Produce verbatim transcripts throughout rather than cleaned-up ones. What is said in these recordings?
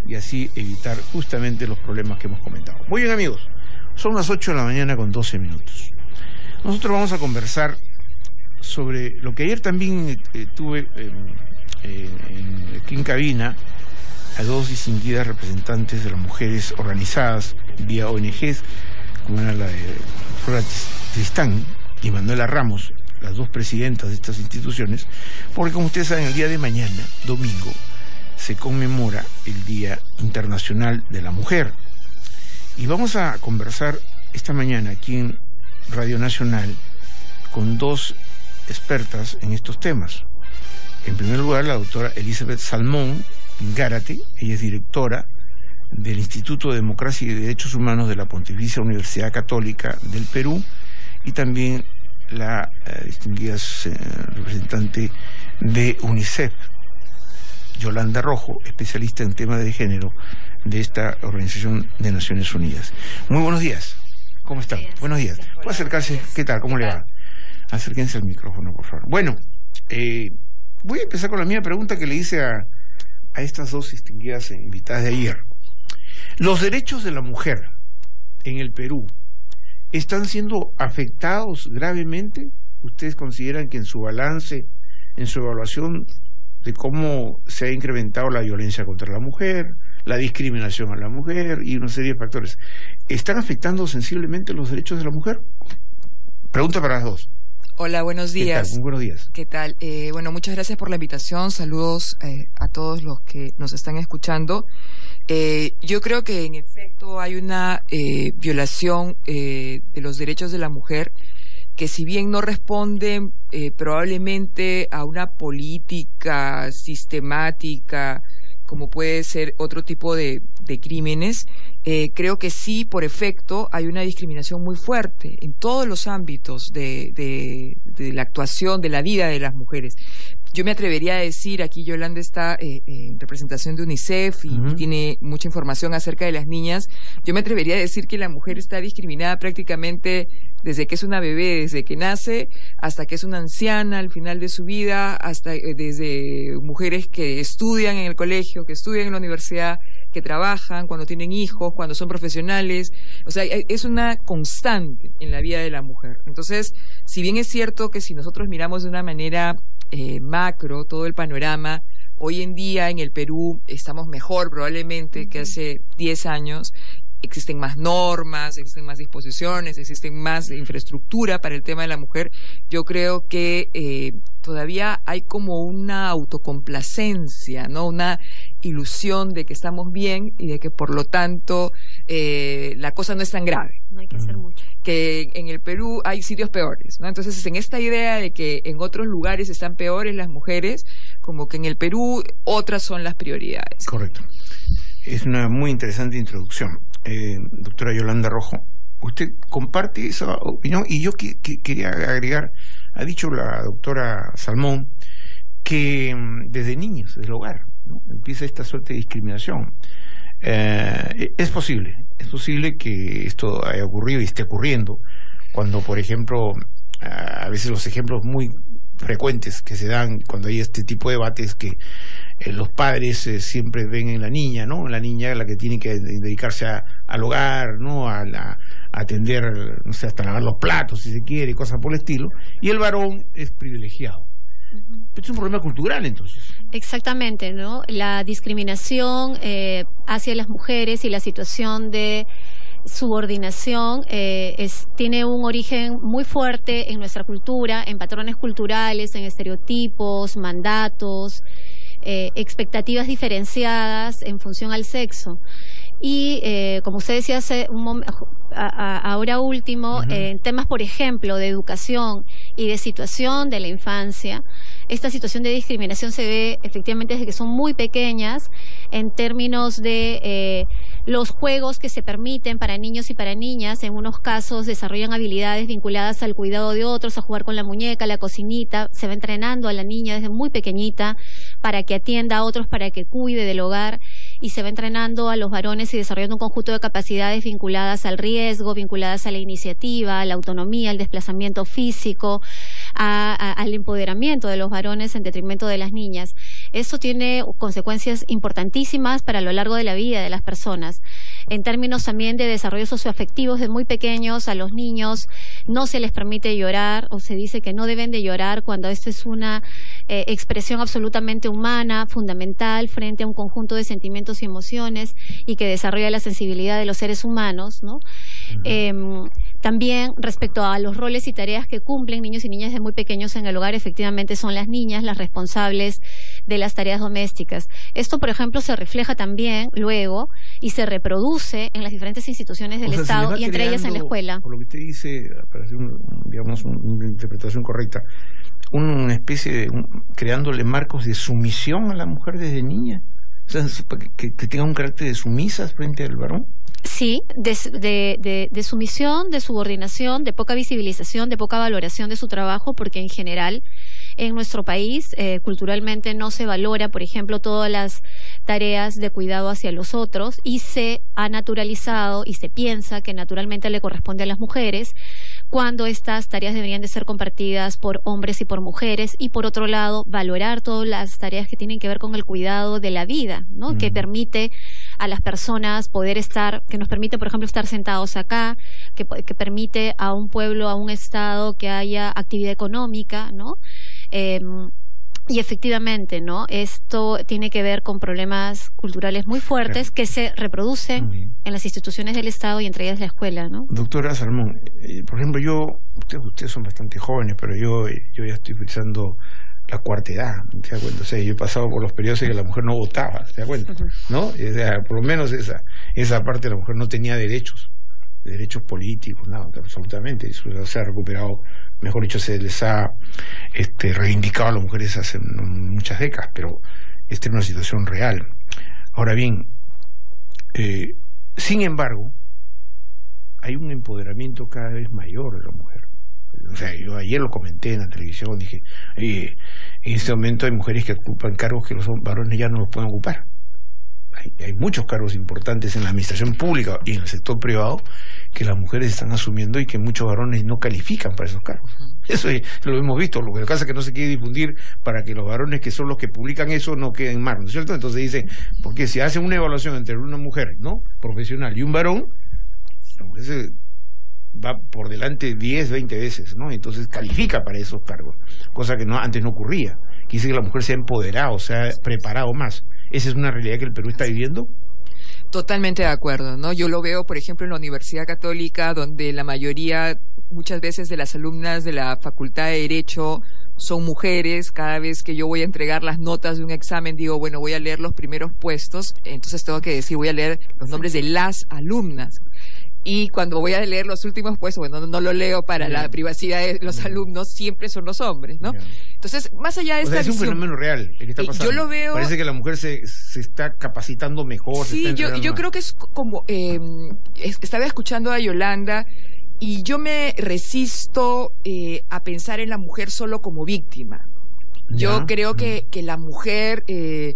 y así evitar justamente los problemas que hemos comentado. Muy bien, amigos, son las ocho de la mañana con doce minutos. Nosotros vamos a conversar sobre lo que ayer también eh, tuve eh, eh, en, aquí en cabina a dos distinguidas representantes de las mujeres organizadas vía O N Ges, como era la de Flora Tristán y Manuela Ramos, las dos presidentas de estas instituciones, porque como ustedes saben, el día de mañana, domingo, se conmemora el Día Internacional de la Mujer. Y vamos a conversar esta mañana aquí en Radio Nacional con dos expertas en estos temas. En primer lugar, la doctora Elizabeth Salmón Gárate, ella es directora del Instituto de Democracia y Derechos Humanos de la Pontificia Universidad Católica del Perú, y también la eh, distinguida eh, representante de UNICEF, Yolanda Rojo, especialista en temas de género de esta Organización de Naciones Unidas. Muy buenos días. ¿Cómo están? Buenos días. Buenos días. ¿Puede acercarse? ¿Qué tal? ¿Cómo le va? Acérquense al micrófono, por favor. Bueno, eh, voy a empezar con la misma pregunta que le hice a, a estas dos distinguidas invitadas de ayer. ¿Los derechos de la mujer en el Perú están siendo afectados gravemente? ¿Ustedes consideran que en su balance, en su evaluación de cómo se ha incrementado la violencia contra la mujer, la discriminación a la mujer y una serie de factores, ¿están afectando sensiblemente los derechos de la mujer? Pregunta para las dos. Hola, buenos días. ¿Qué tal? Muy buenos días. ¿Qué tal? Eh, bueno, muchas gracias por la invitación. Saludos eh, a todos los que nos están escuchando. Eh, yo creo que en efecto hay una eh, violación eh, de los derechos de la mujer que, si bien no responden eh, probablemente a una política sistemática como puede ser otro tipo de, de crímenes, eh, creo que sí, por efecto, hay una discriminación muy fuerte en todos los ámbitos de, de, de la actuación, de la vida de las mujeres. Yo me atrevería a decir, aquí Yolanda está eh, en representación de UNICEF y uh-huh. tiene mucha información acerca de las niñas, yo me atrevería a decir que la mujer está discriminada prácticamente desde que es una bebé, desde que nace, hasta que es una anciana al final de su vida, hasta eh, desde mujeres que estudian en el colegio, que estudian en la universidad, que trabajan, cuando tienen hijos, cuando son profesionales. O sea, es una constante en la vida de la mujer. Entonces, si bien es cierto que si nosotros miramos de una manera eh, macro todo el panorama, hoy en día en el Perú estamos mejor probablemente que hace diez años. Existen más normas, existen más disposiciones, existen más infraestructura para el tema de la mujer. Yo creo que eh, todavía hay como una autocomplacencia, ¿no? Una ilusión de que estamos bien y de que por lo tanto eh, la cosa no es tan grave. No hay que hacer mucho. Que en el Perú hay sitios peores, ¿no? Entonces, en esta idea de que en otros lugares están peores las mujeres, como que en el Perú otras son las prioridades. Correcto. Es una muy interesante introducción. Eh, doctora Yolanda Rojo, usted comparte esa opinión, y yo que, que quería agregar, ha dicho la doctora Salmón que desde niños, desde el hogar, ¿no?, empieza esta suerte de discriminación. Eh, es posible, es posible que esto haya ocurrido y esté ocurriendo cuando, por ejemplo, a veces los ejemplos muy frecuentes que se dan cuando hay este tipo de debates, que eh, los padres eh, siempre ven en la niña, ¿no? La niña la que tiene que dedicarse a, al hogar, ¿no? A, la, a atender, no sé, hasta lavar los platos, si se quiere, cosas por el estilo, y el varón es privilegiado. Uh-huh. Esto es un problema cultural, entonces. Exactamente, ¿no? La discriminación eh, hacia las mujeres y la situación de subordinación eh, es, tiene un origen muy fuerte en nuestra cultura, en patrones culturales, en estereotipos, mandatos, eh, expectativas diferenciadas en función al sexo. Y eh, como usted decía hace un momento, ahora último, uh-huh. eh, en temas, por ejemplo, de educación y de situación de la infancia, esta situación de discriminación se ve efectivamente desde que son muy pequeñas, en términos de eh, los juegos que se permiten para niños y para niñas. En unos casos desarrollan habilidades vinculadas al cuidado de otros, a jugar con la muñeca, la cocinita. Se va entrenando a la niña desde muy pequeñita para que atienda a otros, para que cuide del hogar, y se va entrenando a los varones y desarrollando un conjunto de capacidades vinculadas al riesgo, vinculadas a la iniciativa, a la autonomía, al desplazamiento físico, a, a, al empoderamiento de los varones en detrimento de las niñas. Esto tiene consecuencias importantísimas para lo largo de la vida de las personas. En términos también de desarrollo socioafectivo, de muy pequeños a los niños no se les permite llorar, o se dice que no deben de llorar cuando esto es una eh, expresión absolutamente humana, fundamental, frente a un conjunto de sentimientos y emociones y que desarrolla la sensibilidad de los seres humanos, ¿no? Uh-huh. Eh, también respecto a los roles y tareas que cumplen niños y niñas de muy pequeños en el hogar, efectivamente son las niñas las responsables de las tareas domésticas. Esto, por ejemplo, se refleja también luego y se reproduce en las diferentes instituciones del o sea, Estado y entre ellas en la escuela. Por lo que usted dice, para hacer un, digamos, una interpretación correcta, una especie de un, creándole marcos de sumisión a la mujer desde niña, o sea, que, que tenga un carácter de sumisa frente al varón. Sí, de, de, de, de sumisión, de subordinación, de poca visibilización, de poca valoración de su trabajo, porque en general en nuestro país eh, culturalmente no se valora, por ejemplo, todas las tareas de cuidado hacia los otros y se ha naturalizado y se piensa que naturalmente le corresponde a las mujeres, cuando estas tareas deberían de ser compartidas por hombres y por mujeres, y por otro lado valorar todas las tareas que tienen que ver con el cuidado de la vida, ¿no? Mm. Que permite a las personas poder estar, que nos permite, por ejemplo, estar sentados acá, que, que permite a un pueblo, a un estado que haya actividad económica, ¿no? Eh, y efectivamente, ¿no? Esto tiene que ver con problemas culturales muy fuertes que se reproducen uh-huh. en las instituciones del Estado y entre ellas la escuela, ¿no? Doctora Salmón, eh, por ejemplo, yo, ustedes, ustedes son bastante jóvenes, pero yo, yo ya estoy utilizando la cuarta edad, ¿te das cuenta? O sea, yo he pasado por los periodos en que la mujer no votaba, ¿te das cuenta? ¿No? O sea, por lo menos esa, esa parte de la mujer no tenía derechos, derechos políticos, nada, absolutamente. Eso se ha recuperado, mejor dicho, se les ha este, reivindicado a las mujeres hace muchas décadas, pero esta es una situación real. Ahora bien, eh, sin embargo, hay un empoderamiento cada vez mayor de la mujer. O sea, yo ayer lo comenté en la televisión, dije, eh, en este momento hay mujeres que ocupan cargos que los varones ya no los pueden ocupar. Hay, hay muchos cargos importantes en la administración pública y en el sector privado que las mujeres están asumiendo y que muchos varones no califican para esos cargos. Eso es, lo hemos visto, lo que pasa es que no se quiere difundir para que los varones que son los que publican eso no queden mal, ¿no es cierto? Entonces dice, porque si hacen una evaluación entre una mujer, ¿no?, profesional y un varón, la mujer se va por delante diez, veinte veces, ¿no? Entonces califica para esos cargos, cosa que no antes no ocurría. Quiere decir que la mujer se ha empoderado, se ha preparado más. ¿Esa es una realidad que el Perú está viviendo? Totalmente de acuerdo, ¿no? Yo lo veo, por ejemplo, en la Universidad Católica, donde la mayoría, muchas veces, de las alumnas de la Facultad de Derecho son mujeres. Cada vez que yo voy a entregar las notas de un examen, digo, bueno, voy a leer los primeros puestos, entonces tengo que decir, voy a leer los nombres de las alumnas. Y cuando voy a leer los últimos puestos, bueno, no, no lo leo para yeah. la privacidad de los yeah. alumnos, siempre son los hombres, ¿no? Yeah. Entonces, más allá de o esta sea, es visión, un fenómeno real el que está pasando. Yo lo veo. Parece que la mujer se, se está capacitando mejor. Sí, se está yo, yo creo que es como eh, estaba escuchando a Yolanda y yo me resisto eh, a pensar en la mujer solo como víctima. Yo yeah. creo que, que la mujer eh,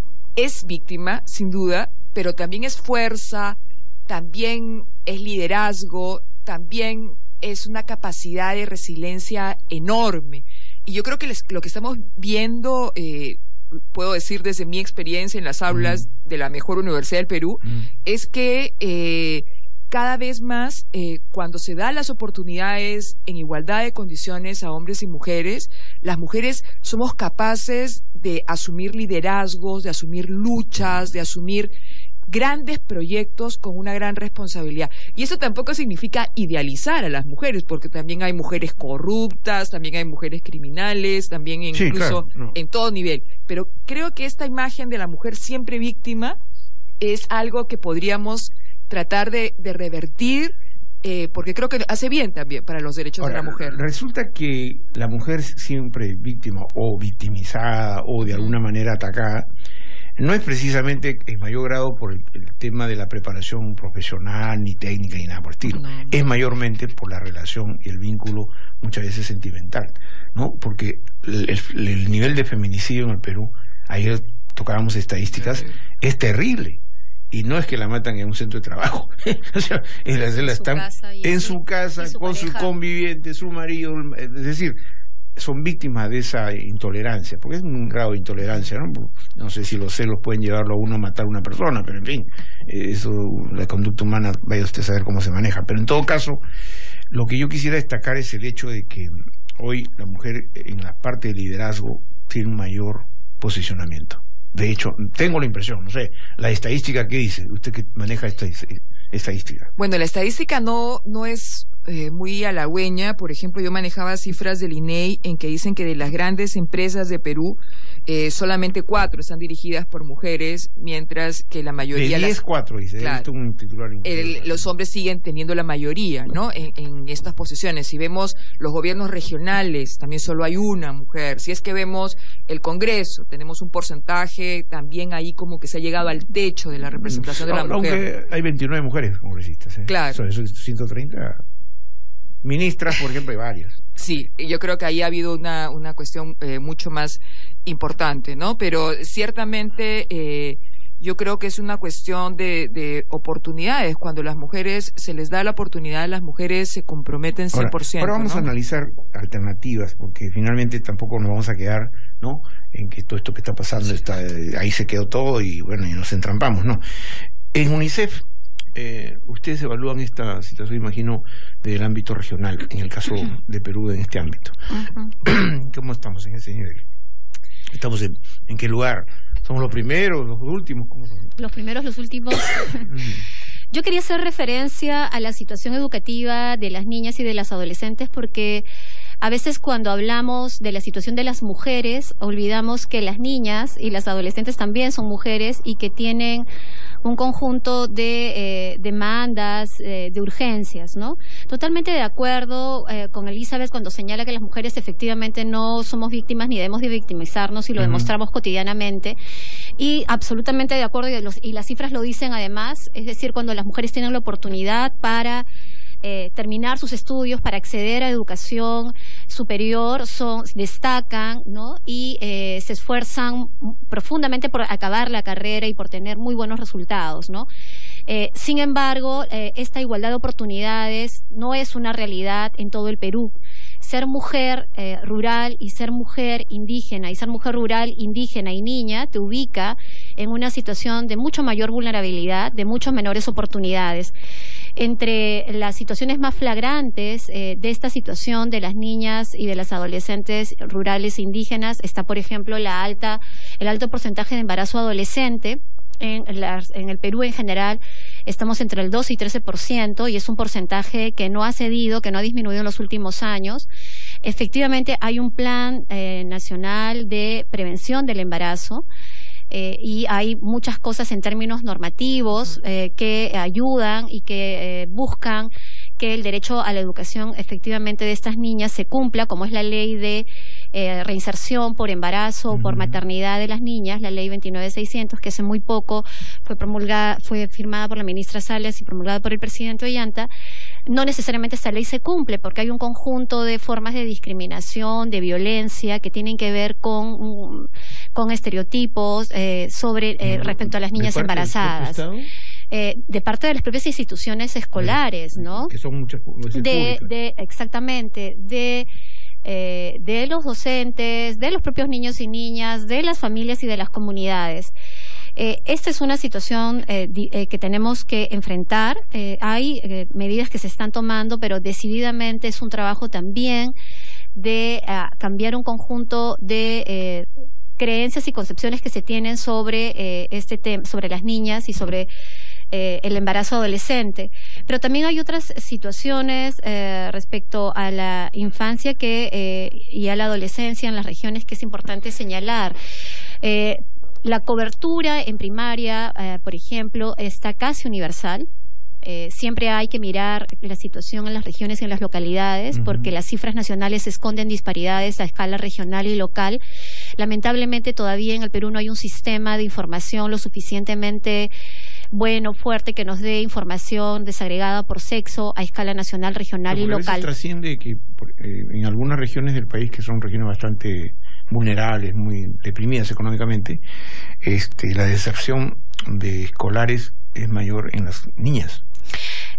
es víctima, sin duda, pero también es fuerza, también es liderazgo, también es una capacidad de resiliencia enorme. Y yo creo que les, lo que estamos viendo, eh, puedo decir desde mi experiencia en las aulas mm. de la mejor universidad del Perú, mm. es que eh, cada vez más, eh, cuando se dan las oportunidades en igualdad de condiciones a hombres y mujeres, las mujeres somos capaces de asumir liderazgos, de asumir luchas, de asumir grandes proyectos con una gran responsabilidad. Y eso tampoco significa idealizar a las mujeres, porque también hay mujeres corruptas, también hay mujeres criminales, también incluso sí, claro, no. en todo nivel. Pero creo que esta imagen de la mujer siempre víctima es algo que podríamos tratar de, de revertir, eh, porque creo que hace bien también para los derechos Ahora, de la mujer. Resulta que la mujer siempre víctima o victimizada o de alguna manera atacada no es precisamente en mayor grado por el, el tema de la preparación profesional, ni técnica, ni nada por el estilo. No, no. Es mayormente por la relación y el vínculo, muchas veces sentimental, ¿no? Porque el, el, el nivel de feminicidio en el Perú, ayer tocábamos estadísticas, sí. es terrible. Y no es que la matan en un centro de trabajo. O sea, en la, en la están en su casa, su con pareja. Su conviviente, su marido. Es decir, son víctimas de esa intolerancia, porque es un grado de intolerancia, ¿no? No sé si los celos pueden llevarlo a uno a matar a una persona, pero en fin, eso, la conducta humana, vaya usted a saber cómo se maneja. Pero en todo caso, lo que yo quisiera destacar es el hecho de que hoy la mujer en la parte de liderazgo tiene un mayor posicionamiento. De hecho, tengo la impresión, no sé, la estadística, ¿qué dice? Usted que maneja esta estadística. Bueno, la estadística no, no es eh, muy halagüeña. Por ejemplo, yo manejaba cifras del I N E I en que dicen que de las grandes empresas de Perú, eh, solamente cuatro están dirigidas por mujeres, mientras que la mayoría... De diez, cuatro, dice. Claro, un titular el, los hombres siguen teniendo la mayoría, ¿no? En, en estas posiciones. Si vemos los gobiernos regionales, también solo hay una mujer. Si es que vemos el Congreso, tenemos un porcentaje también ahí como que se ha llegado al techo de la representación de la Aunque mujer. Aunque hay veintinueve mujeres congresistas, ¿eh? Claro. Eso, eso es ciento treinta ministras, por ejemplo, hay varias. Sí, yo creo que ahí ha habido una, una cuestión eh, mucho más importante, ¿no? Pero ciertamente eh, yo creo que es una cuestión de, de oportunidades. Cuando las mujeres, se les da la oportunidad, las mujeres se comprometen cien por ciento. Ahora, ahora vamos, ¿no?, a analizar alternativas, porque finalmente tampoco nos vamos a quedar, ¿no?, en que todo esto que está pasando, está ahí se quedó todo y bueno, y nos entrampamos, ¿no? En UNICEF, Eh, ustedes evalúan esta situación, imagino, del ámbito regional, en el caso de Perú, en este ámbito. Uh-huh. ¿Cómo estamos en ese nivel? ¿Estamos en, en qué lugar? ¿Somos los primeros, los últimos? ¿Cómo somos? Los primeros, los últimos. Yo quería hacer referencia a la situación educativa de las niñas y de las adolescentes porque a veces cuando hablamos de la situación de las mujeres, olvidamos que las niñas y las adolescentes también son mujeres y que tienen un conjunto de eh, demandas, eh, de urgencias, ¿no? Totalmente de acuerdo eh, con Elizabeth cuando señala que las mujeres efectivamente no somos víctimas ni debemos de victimizarnos y lo uh-huh. demostramos cotidianamente. Y absolutamente de acuerdo, y, los, y las cifras lo dicen además, es decir, cuando las mujeres tienen la oportunidad para Eh, terminar sus estudios, para acceder a educación superior, son, destacan, ¿no? Y eh, se esfuerzan profundamente por acabar la carrera y por tener muy buenos resultados, ¿no? Eh, sin embargo, eh, esta igualdad de oportunidades no es una realidad en todo el Perú. Ser mujer eh, rural y ser mujer indígena y ser mujer rural, indígena y niña te ubica en una situación de mucho mayor vulnerabilidad, de mucho menores oportunidades. Entre las situaciones más flagrantes eh, de esta situación de las niñas y de las adolescentes rurales e indígenas está, por ejemplo, la alta, el alto porcentaje de embarazo adolescente. En, las, en el Perú en general estamos entre el doce y trece por ciento y es un porcentaje que no ha cedido, que no ha disminuido en los últimos años. Efectivamente hay un plan eh, nacional de prevención del embarazo. Eh, y hay muchas cosas en términos normativos eh, que ayudan y que eh, buscan que el derecho a la educación efectivamente de estas niñas se cumpla, como es la ley de eh, reinserción por embarazo o uh-huh. por maternidad de las niñas, la ley veintinueve mil seiscientos, que hace muy poco fue promulgada, fue firmada por la ministra Salas y promulgada por el presidente Ollanta. No necesariamente esta ley se cumple porque hay un conjunto de formas de discriminación, de violencia que tienen que ver con, con estereotipos eh, sobre eh, respecto a las niñas embarazadas. Eh, de parte de las propias instituciones escolares, ¿no? Que son muchas, muchas de, de Exactamente, de eh, de los docentes, de los propios niños y niñas, de las familias y de las comunidades. Eh, esta es una situación eh, di, eh, que tenemos que enfrentar. Eh, hay eh, medidas que se están tomando, pero decididamente es un trabajo también de uh, cambiar un conjunto de eh, creencias y concepciones que se tienen sobre eh, este tema, sobre las niñas y sobre eh, el embarazo adolescente. Pero también hay otras situaciones eh, respecto a la infancia que eh, y a la adolescencia en las regiones que es importante señalar. Eh, La cobertura en primaria, eh, por ejemplo, está casi universal. Eh, siempre hay que mirar la situación en las regiones y en las localidades, uh-huh. porque las cifras nacionales esconden disparidades a escala regional y local. Lamentablemente todavía en el Perú no hay un sistema de información lo suficientemente bueno, fuerte, que nos dé información desagregada por sexo a escala nacional, regional y local. A veces trasciende que eh, en algunas regiones del país, que son regiones bastante vulnerables, muy deprimidas económicamente, este, la deserción de escolares es mayor en las niñas.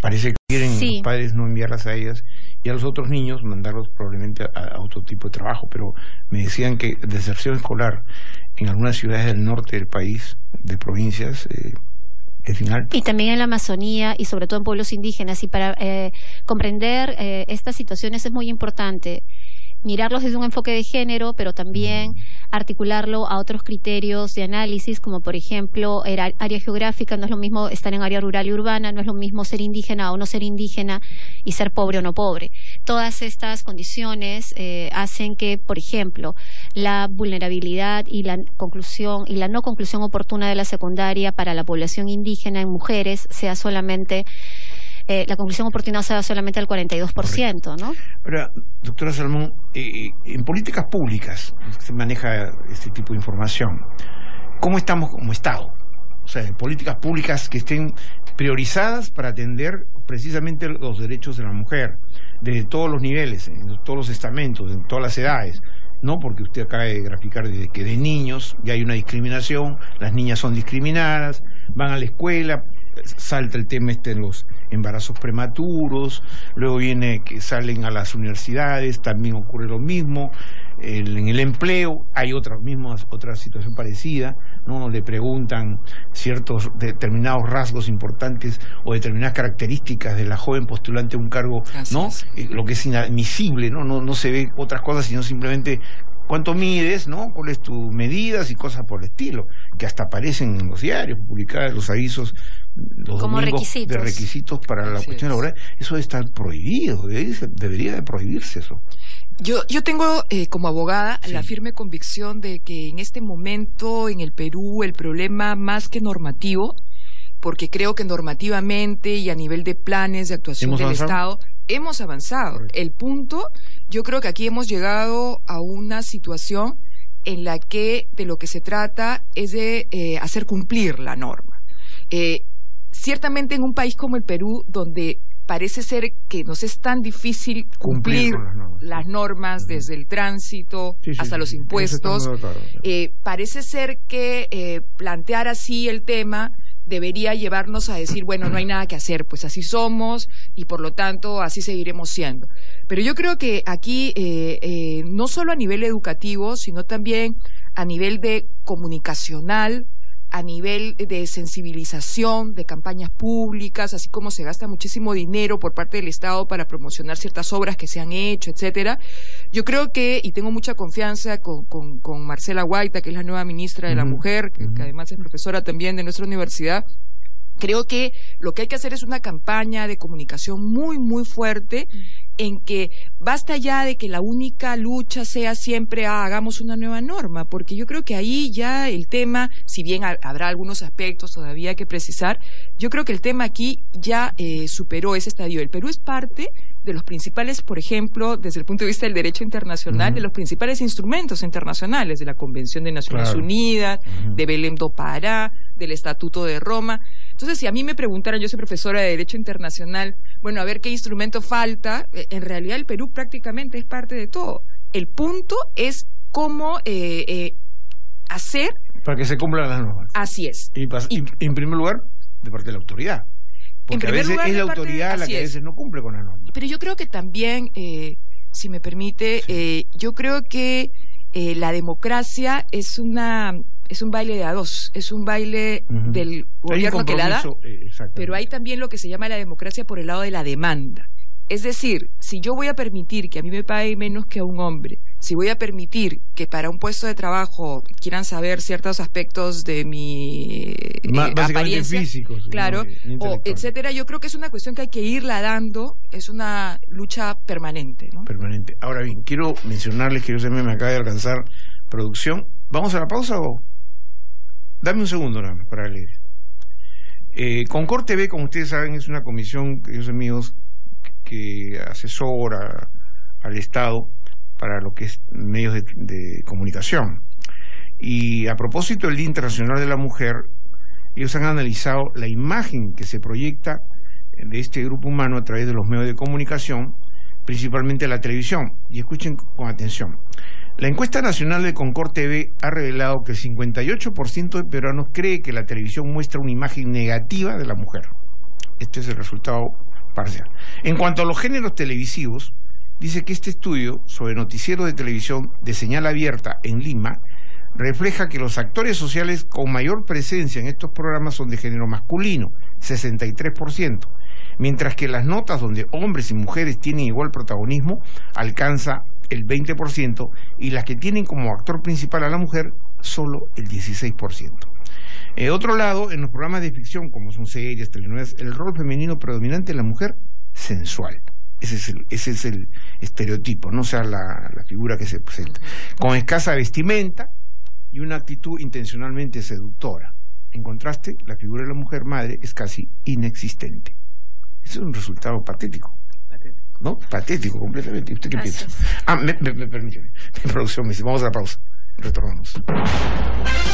Parece que quieren Sí. los padres no enviarlas a ellas y a los otros niños mandarlos probablemente a, a otro tipo de trabajo, pero me decían que deserción escolar en algunas ciudades del norte del país, de provincias, eh, es bien alto. Y también en la Amazonía y sobre todo en pueblos indígenas. Y para eh, comprender eh, estas situaciones es muy importante mirarlos desde un enfoque de género, pero también articularlo a otros criterios de análisis, como por ejemplo el área geográfica. No es lo mismo estar en área rural y urbana, no es lo mismo ser indígena o no ser indígena y ser pobre o no pobre. Todas estas condiciones eh, hacen que, por ejemplo, la vulnerabilidad y la conclusión y la no conclusión oportuna de la secundaria para la población indígena en mujeres sea solamente Eh, la conclusión oportuna sea solamente al cuarenta y dos por ciento, ¿no? Ahora, doctora Salmón, eh, en políticas públicas se maneja este tipo de información. ¿Cómo estamos como Estado? O sea, políticas públicas que estén priorizadas para atender precisamente los derechos de la mujer, desde todos los niveles, en todos los estamentos, en todas las edades. No, porque usted acaba de graficar desde que de niños ya hay una discriminación, las niñas son discriminadas, van a la escuela, salta el tema este de los embarazos prematuros, luego viene que salen a las universidades, también ocurre lo mismo, el, en el empleo hay otra misma otra situación parecida, no le preguntan ciertos determinados rasgos importantes o determinadas características de la joven postulante a un cargo, Así no es. Eh, lo que es inadmisible, no no no se ve otras cosas sino simplemente cuánto mides, ¿no? ¿Cuáles tus medidas y cosas por el estilo? Que hasta aparecen en los diarios, publicados los avisos los Como domingos requisitos. de requisitos para la Así cuestión es. laboral. Eso debe estar prohibido, debería, debería de prohibirse eso. Yo, yo tengo eh, como abogada Sí. la firme convicción de que en este momento en el Perú el problema más que normativo, porque creo que normativamente y a nivel de planes de actuación ¿Hemos del avanzado? Estado hemos avanzado. Correcto. El punto, yo creo que aquí hemos llegado a una situación en la que de lo que se trata es de eh, hacer cumplir la norma. Eh, ciertamente en un país como el Perú, donde parece ser que nos es tan difícil cumplir, Cumplir con las normas. las normas Ujú. desde el tránsito Sí, sí, hasta sí, los sí. Eso impuestos, estamos de acuerdo. eh, parece ser que eh, plantear así el tema debería llevarnos a decir, bueno, no hay nada que hacer, pues así somos y por lo tanto así seguiremos siendo. Pero yo creo que aquí, eh, eh, no solo a nivel educativo, sino también a nivel de comunicacional, a nivel de sensibilización, de campañas públicas, así como se gasta muchísimo dinero por parte del Estado para promocionar ciertas obras que se han hecho, etcétera. Yo creo que, y tengo mucha confianza con, con, con Marcela Guaita, que es la nueva ministra de la Ujú, Mujer, que, ujú. que además es profesora también de nuestra universidad. Creo que lo que hay que hacer es una campaña de comunicación muy, muy fuerte en que basta ya de que la única lucha sea siempre ah, hagamos una nueva norma, porque yo creo que ahí ya el tema, si bien ha, habrá algunos aspectos todavía que precisar, yo creo que el tema aquí ya eh, superó ese estadio. El Perú es parte de los principales, por ejemplo, desde el punto de vista del derecho internacional, Uh-huh. de los principales instrumentos internacionales, de la Convención de Naciones Claro. Unidas, Uh-huh. de Belém do Pará, del Estatuto de Roma. Entonces, si a mí me preguntaran, yo soy profesora de Derecho Internacional, bueno, a ver qué instrumento falta, eh, en realidad el Perú prácticamente es parte de todo. El punto es cómo eh, eh, hacer, Para que se cumplan las normas. así es. Y, pas- Y- y- en primer lugar, de parte de la autoridad. Porque a primer veces lugar, es de la parte de- autoridad la así que a es. veces no cumple con las normas. Pero yo creo que también, eh, si me permite, Sí. eh, yo creo que eh, la democracia es una es un baile de a dos, es un baile Ujú. del Hay un gobierno que la da, compromiso, eh, exacto. pero hay también lo que se llama la democracia por el lado de la demanda. Es decir, si yo voy a permitir que a mí me pague menos que a un hombre, si voy a permitir que para un puesto de trabajo quieran saber ciertos aspectos de mi eh, Ma- básicamente apariencia, físicos, claro, no, o intelectuales. etcétera, yo creo que es una cuestión que hay que irla dando, es una lucha permanente, ¿no? Permanente. Ahora bien, quiero mencionarles que yo se me acaba de alcanzar producción. ¿Vamos a la pausa o...? Dame un segundo nada más para leer. Eh, Concord T V, como ustedes saben, es una comisión, queridos amigos, que asesora al Estado para lo que es medios de, de comunicación. Y a propósito del Día Internacional de la Mujer, ellos han analizado la imagen que se proyecta de este grupo humano a través de los medios de comunicación, principalmente la televisión. Y escuchen con atención. La encuesta nacional de Concord T V ha revelado que el cincuenta y ocho por ciento de peruanos cree que la televisión muestra una imagen negativa de la mujer. Este es el resultado parcial. En cuanto a los géneros televisivos, dice que este estudio sobre noticieros de televisión de señal abierta en Lima refleja que los actores sociales con mayor presencia en estos programas son de género masculino, sesenta y tres por ciento, mientras que las notas donde hombres y mujeres tienen igual protagonismo alcanza el veinte por ciento y las que tienen como actor principal a la mujer solo el dieciséis por ciento. De otro lado, en los programas de ficción, como son series, telenovelas, el rol femenino predominante es la mujer sensual. Ese es el, ese es el estereotipo, no sea la, la figura que se presenta. Con escasa vestimenta y una actitud intencionalmente seductora. En contraste, la figura de la mujer madre es casi inexistente. Eso es un resultado patético. ¿No? Patético completamente. ¿Usted qué Gracias. piensa? Ah, me, me, me permite. Mi producción me dice, vamos a la pausa. Retornamos.